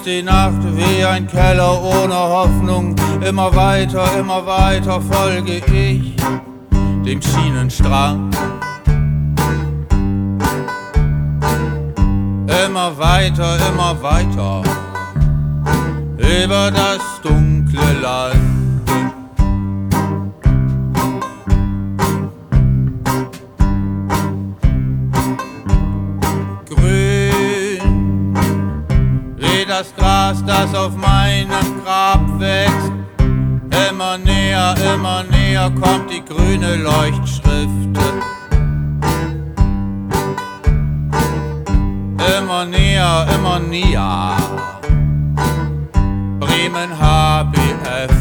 ist die Nacht wie ein Keller ohne Hoffnung. Immer weiter folge ich dem Schienenstrang. Immer weiter über das dunkle Land. Grün wie das Gras, das auf meinem Grab wächst. Immer näher kommt die grüne Leuchtschrift. Immer näher, Bremen HBF.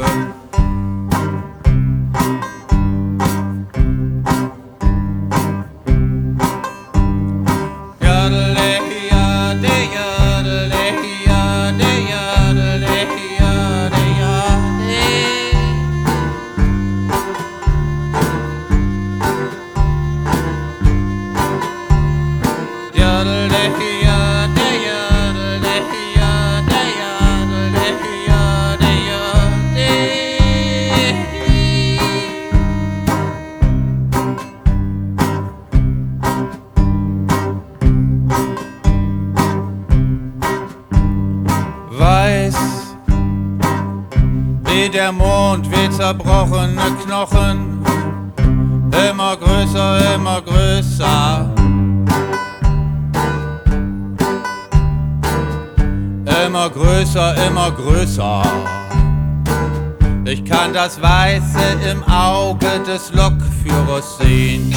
Weiß wie der Mond, wie zerbrochene Knochen. Immer größer, immer größer. Ich kann das Weiße im Auge des Lokführers sehen.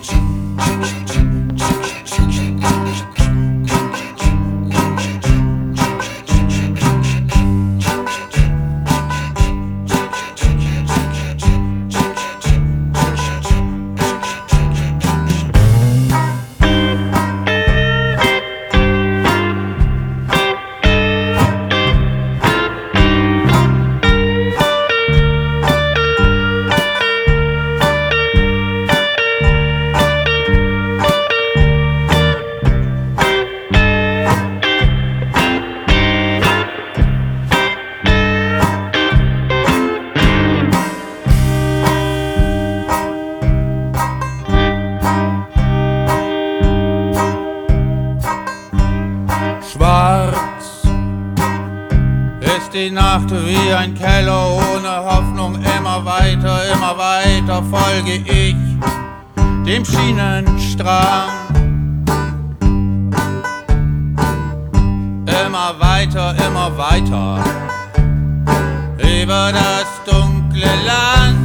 Schwarz ist die Nacht wie ein Keller ohne Hoffnung. Immer weiter folge ich dem Schienenstrang. Immer weiter über das dunkle Land.